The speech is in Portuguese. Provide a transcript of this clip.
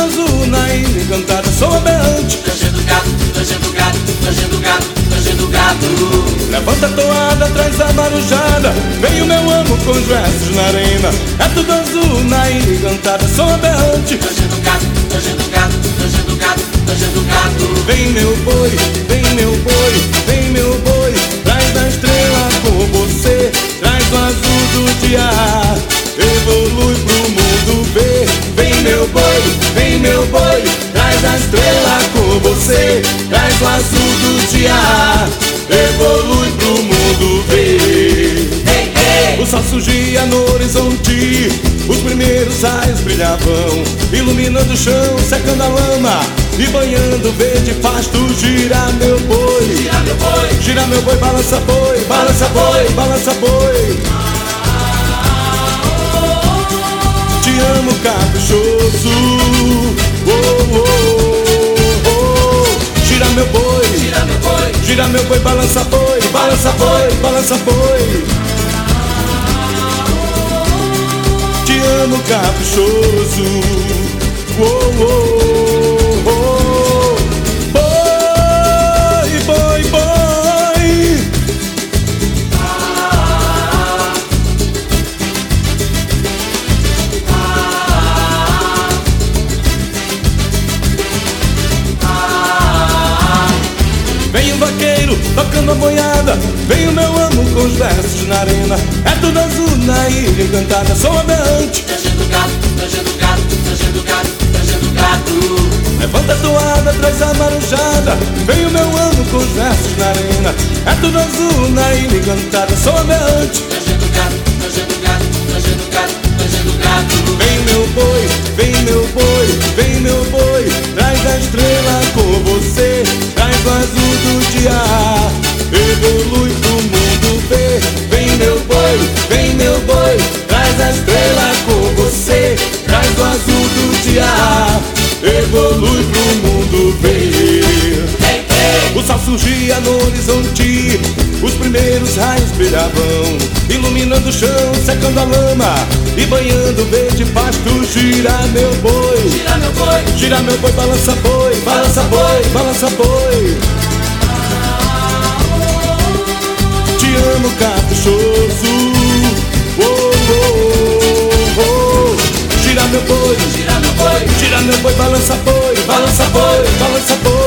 azul na ilha encantada, sou aberrante. Tangendo gato, tangendo gato, tangendo gato, tangendo gato. Levanta a toada, traz a marujada, vem o meu amo com os versos na arena. É tudo azul na ilha encantada, sou aberrante. Tangendo gato, tangendo gato, tangendo gato, tangendo gato. Vem meu boi, vem meu boi, vem meu boi, traz a estrela com você, traz o azul do dia, evolui pro mundo ver. Vem meu boi, vem meu boi, traz a estrela com você, traz o azul do dia, evolui pro mundo ver. Ei, ei. O sol surgia no horizonte, os primeiros raios brilhavam, iluminando o chão, secando a lama e banhando o verde pasto. Gira meu boi, Gira meu boi, gira meu boi, balança boi, balança boi, balança boi. Te amo caprichoso, oh, oh, oh. Gira meu boi, gira meu boi, gira meu boi, balança boi, balança boi, balança boi. Te amo caprichoso, oh, oh, oh. Boi, boi, boi. Vem o vaqueiro tocando a boiada, vem o meu amo com os versos na arena. É tudo azul na ilha encantada, sou aberrante. tangendo gato, tangendo gato, tangendo gato, tangendo gato. Levanta a toada, traz a marujada, vem o meu amo com os versos na arena. É tudo azul na ilha encantada, sou aberrante. Tangendo gato, tangendo gato, tangendo gato, tangendo gato. Vem meu boi, vem meu boi, vem meu boi, traz a estrela com você, traz o azul do dia, evolui pro mundo ver. Vem meu boi, traz a estrela com você, traz o azul do dia, evolui pro mundo ver. Ei, ei. O sol surgia no horizonte, os primeiros raios brilhavam, iluminando o chão, secando a lama e banhando o verde pasto. Gira meu boi, Gira meu boi, gira meu boi, balança boi, balança boi, balança boi. Te amo caprichoso, oh, oh, oh. Gira meu boi, gira meu boi, gira meu boi, balança boi, balança boi, balança boi.